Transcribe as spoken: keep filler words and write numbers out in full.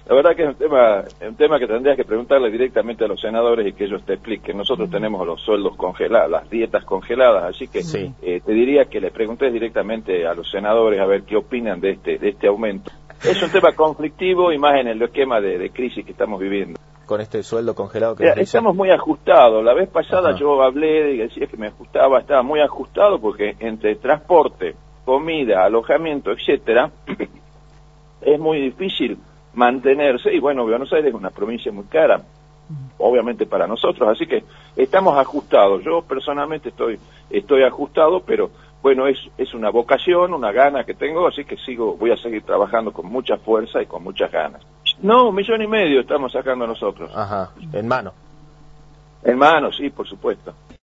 La verdad que es un tema, un tema que tendrías que preguntarle directamente a los senadores y que ellos te expliquen. Nosotros tenemos los sueldos congelados, las dietas congeladas, así que sí. eh, te diría que le preguntes directamente a los senadores a ver qué opinan de este, de este aumento. Es un tema conflictivo y más en el esquema de, de crisis que estamos viviendo. Con este sueldo congelado que Mira, estamos muy ajustados. La vez pasada Ajá. yo hablé y decía que me ajustaba, estaba muy ajustado porque entre transporte, comida, alojamiento, etcétera, es muy difícil mantenerse, y bueno, Buenos Aires es una provincia muy cara, obviamente para nosotros, así que estamos ajustados. Yo personalmente estoy estoy ajustado, pero bueno, es es una vocación, una gana que tengo, así que sigo, voy a seguir trabajando con mucha fuerza y con muchas ganas. No, un millón y medio estamos sacando nosotros. Ajá, en mano. En mano, sí, por supuesto.